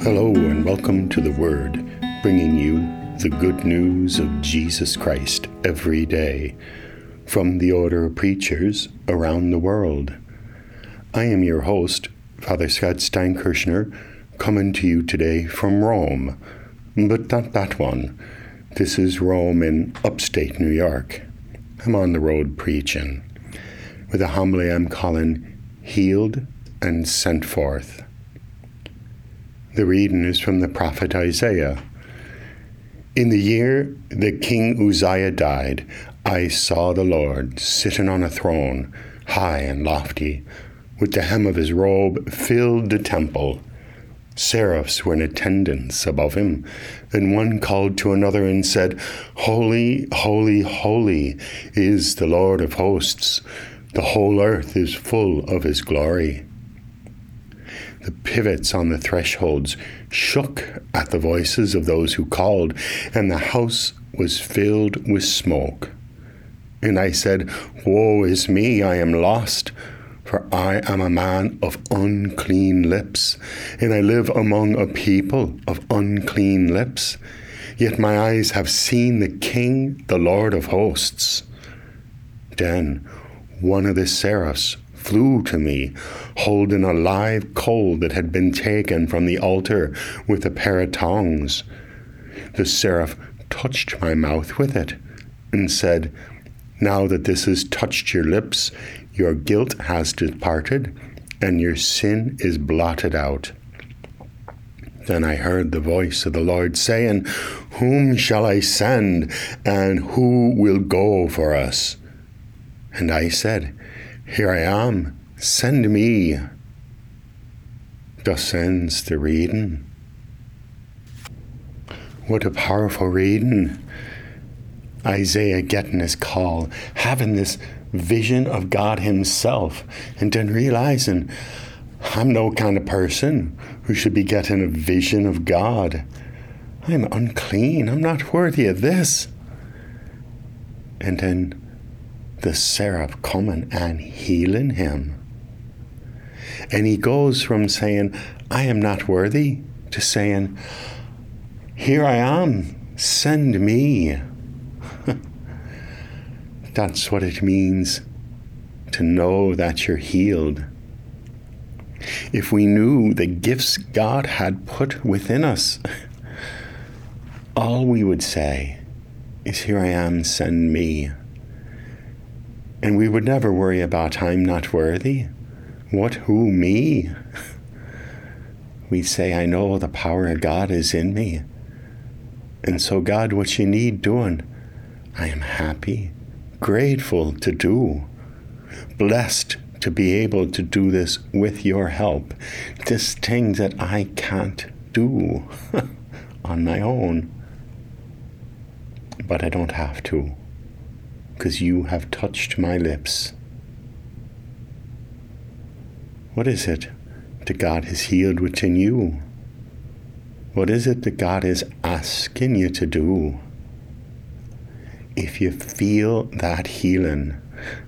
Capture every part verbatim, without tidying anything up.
Hello and welcome to The Word, bringing you the good news of Jesus Christ every day from the Order of Preachers around the world. I am your host, Father Scott Steinkirchner, coming to you today from Rome, but not that one. This is Rome in upstate New York. I'm on the road preaching, with a homily I'm calling Healed and Sent Forth. The reading is from the prophet Isaiah. In the year that King Uzziah died, I saw the Lord sitting on a throne, high and lofty, with the hem of his robe filled the temple. Seraphs were in attendance above him, and one called to another and said, Holy, holy, holy is the Lord of hosts. The whole earth is full of his glory. The pivots on the thresholds shook at the voices of those who called, and the house was filled with smoke. And I said, Woe is me, I am lost, for I am a man of unclean lips, and I live among a people of unclean lips. Yet my eyes have seen the King, the Lord of hosts. Then one of the seraphs flew to me, holding a live coal that had been taken from the altar with a pair of tongs. The seraph touched my mouth with it and said, Now that this has touched your lips, your guilt has departed and your sin is blotted out. Then I heard the voice of the Lord saying, Whom shall I send, and who will go for us? And I said, Here I am, send me. Thus ends the reading. What a powerful reading. Isaiah getting his call, having this vision of God himself, and then realizing, I'm no kind of person who should be getting a vision of God. I'm unclean, I'm not worthy of this. And then the seraph coming and healing him. And he goes from saying, I am not worthy, to saying, Here I am, send me. That's what it means to know that you're healed. If we knew the gifts God had put within us, all we would say is, Here I am, send me. And we would never worry about, I'm not worthy. What, who, me? We'd say, I know the power of God is in me. And so, God, what you need doing, I am happy, grateful to do, blessed to be able to do this with your help. This thing that I can't do on my own. But I don't have to, because you have touched my lips. What is it that God has healed within you? What is it that God is asking you to do? If you feel that healing,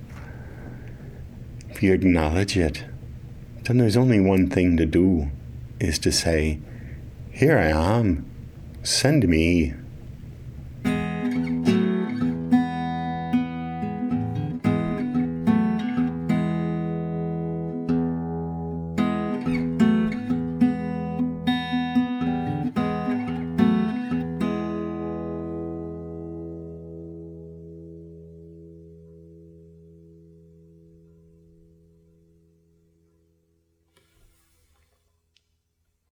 if you acknowledge it, then there's only one thing to do, is to say, Here I am, send me.